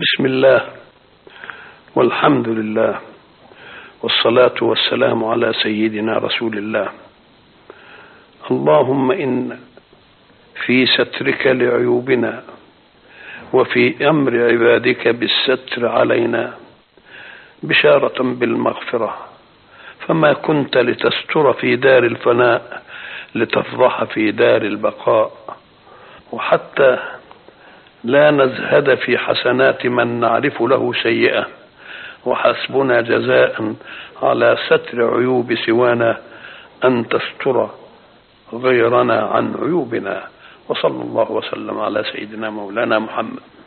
بسم الله والحمد لله والصلاة والسلام على سيدنا رسول الله. اللهم إن في سترك لعيوبنا وفي أمر عبادك بالستر علينا بشارة بالمغفرة، فما كنت لتستر في دار الفناء لتفضح في دار البقاء، وحتى لا نزهد في حسنات من نعرف له سيئة، وحسبنا جزاء على ستر عيوب سوانا أن تستر غيرنا عن عيوبنا. وصلى الله وسلم على سيدنا مولانا محمد.